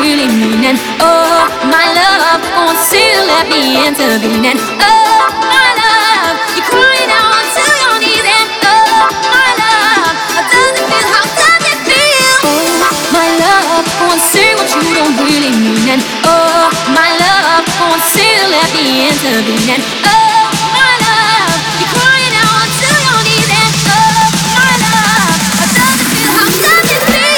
really mean. And oh, my love, go on, still let me intervene. And oh, my love, you're crying out to your knees. And oh, my love, how does it feel? How does it feel? Oh, my love, go on, say what you don't really mean. And oh, my love, go on, still let me intervene. And oh, my love, you're crying out to your knees. And oh, my love, how does it feel? How does it feel?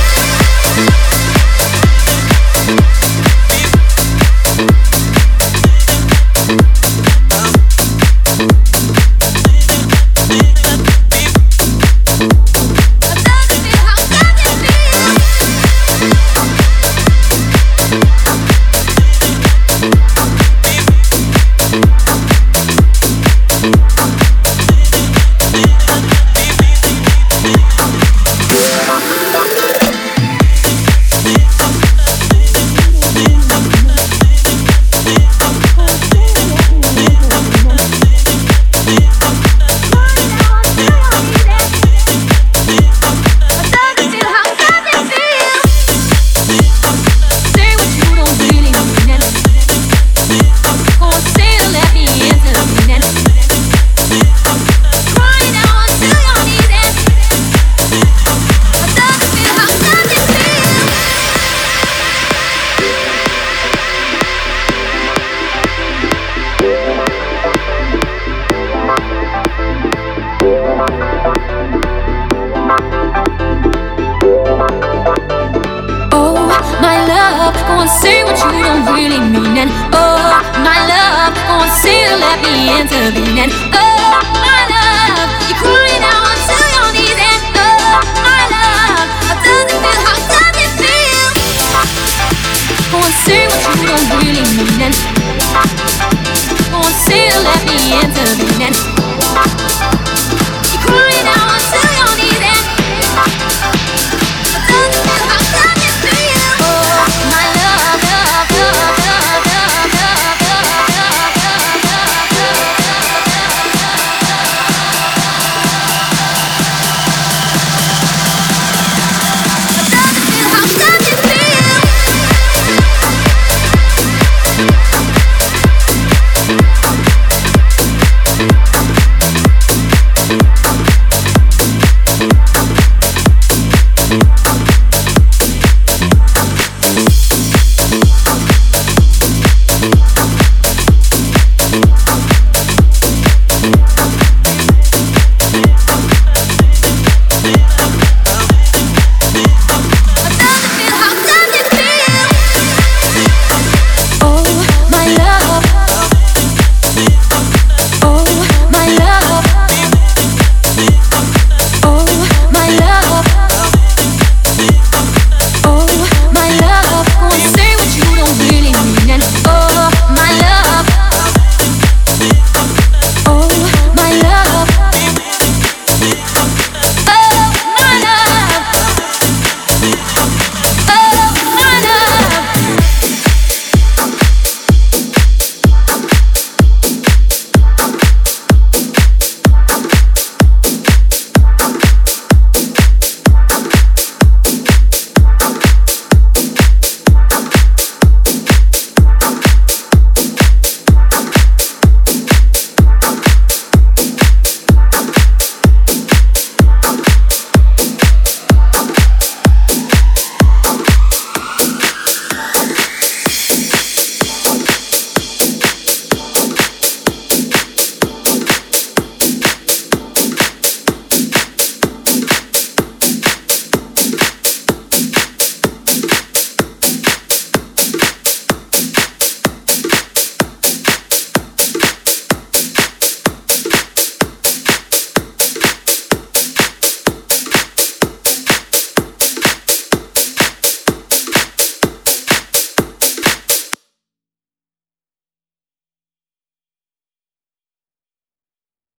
Go and say what you don't really mean. And oh, my love, go and still let me intervene. And oh,